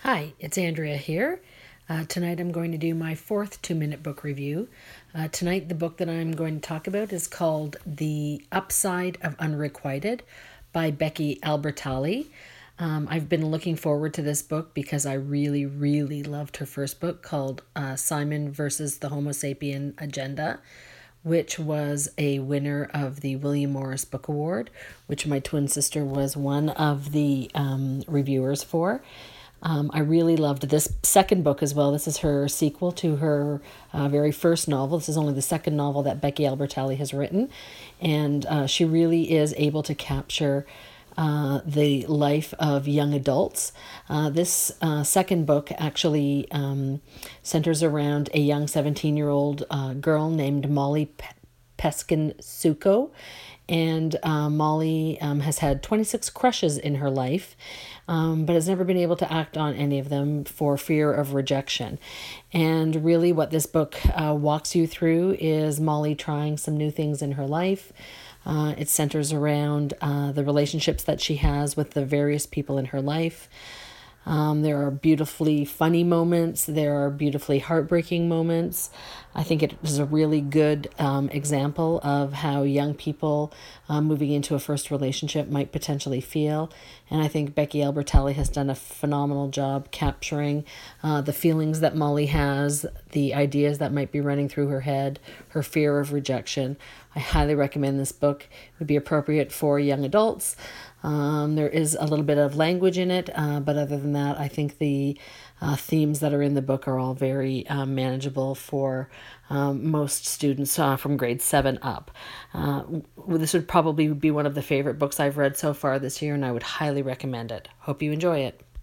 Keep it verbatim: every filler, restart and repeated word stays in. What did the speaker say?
Hi, it's Andrea here. Uh, tonight I'm going to do my fourth two minute book review. Uh, tonight, the book that I'm going to talk about is called The Upside of Unrequited by Becky Albertalli. Um, I've been looking forward to this book because I really, really loved her first book called uh, Simon versus the Homo Sapien Agenda, which was a winner of the William Morris Book Award, which my twin sister was one of the um, reviewers for. Um, I really loved this second book as well. This is her sequel to her uh, very first novel. This is only the second novel that Becky Albertalli has written. And uh, she really is able to capture uh, the life of young adults. Uh, this uh, second book actually um, centers around a young seventeen-year-old uh, girl named Molly Pe- Peskin Suko. And uh, Molly um, has had twenty-six crushes in her life, um, but has never been able to act on any of them for fear of rejection. And really, what this book uh, walks you through is Molly trying some new things in her life. Uh, it centers around uh, the relationships that she has with the various people in her life. Um, there are beautifully funny moments. There are beautifully heartbreaking moments. I think it is a really good um, example of how young people um, moving into a first relationship might potentially feel. And I think Becky Albertalli has done a phenomenal job capturing uh, the feelings that Molly has, the ideas that might be running through her head, her fear of rejection. I highly recommend this book. It would be appropriate for young adults. Um, there is a little bit of language in it, uh, but other than that, I think the uh, themes that are in the book are all very uh, manageable for um, most students uh, from grade seven up. Uh, this would probably be one of the favorite books I've read so far this year, and I would highly recommend it. Hope you enjoy it.